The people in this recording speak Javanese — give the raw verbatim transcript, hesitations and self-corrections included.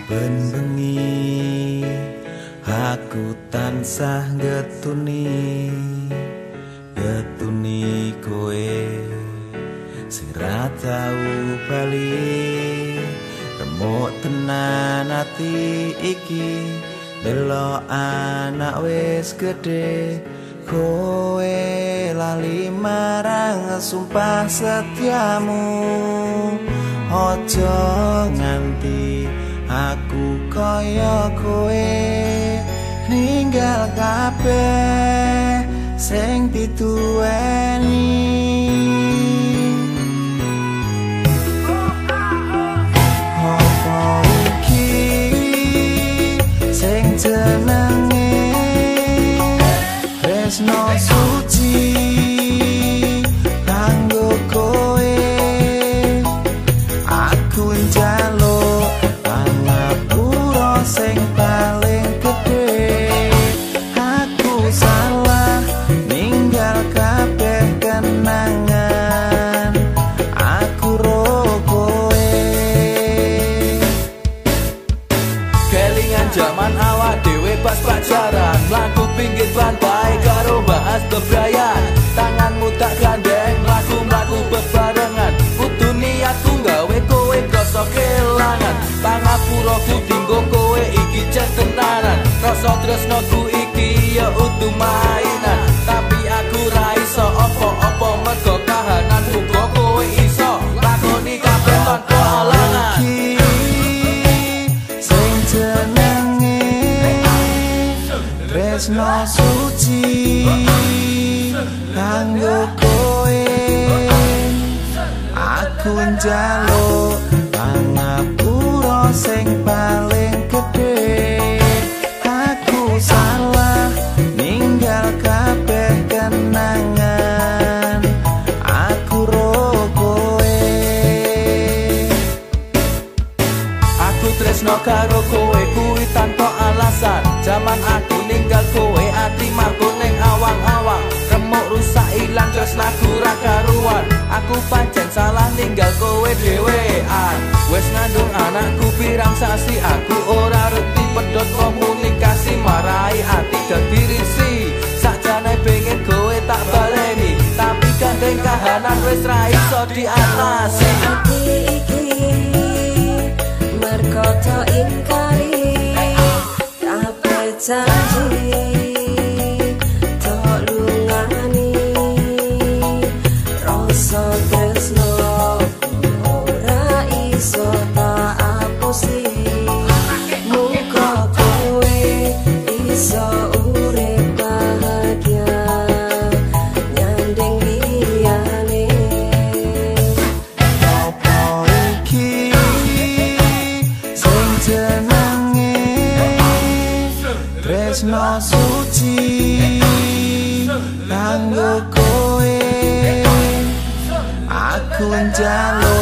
saben bengi aku tansah getuni getuni kowe sing ra tau bali remuk tenan ati iki delok anak wis gedhe kowe lali marang sumpah setiamu ojo nganti aku kaya kowe ninggal kabeh sing dituweni apa iki sing jenenge tresno suci kanggo kowe aku njaluk pangapura sing paling gedhe aku salah ninggal kabeh kenangan aku ro kowe kelingan jaman awak dhewe pas pacaran lagu pinggir pantai karo bahas bebrayan tanganmu tak gandeng lagu-lagu bebarengan kudu niatku gawe kowe krasa kelangan pangapura ku dinggo kowe iki jan tenanan rasa tresnoku iki ya utuh mainan tapi aku ra iso apa-apa mergo kahanan muga kowe iso lakoni kabeh tanpa halangan sing jenenge tresno suci kanggo kowe aku njaluk pangapura sing paling gedhe aku salah ninggal kabeh kenangan aku ro kowe aku tresno karo kowe kuwi tanpa alasan jaman aku ninggal kowe ati margo ning awang-awang remuk rusak ilang tresnaku ra karuan aku pancen salah ninggal kowe dhewean wis ngandung anakku pirang sasi aku ora reti pedhot komunikasi marai ati dadi risi sakjane pengen kowe tak baleni tapi gandeng kahanan wis ra iso diatasi iki mergo to ingkari kabeh janji tok lungani rasa tresno ora iso tak apusi muga kowe iso urip bahagia nyandeng liyane apa iki sing jenenge tresno suci kanggo kowe aku njaluk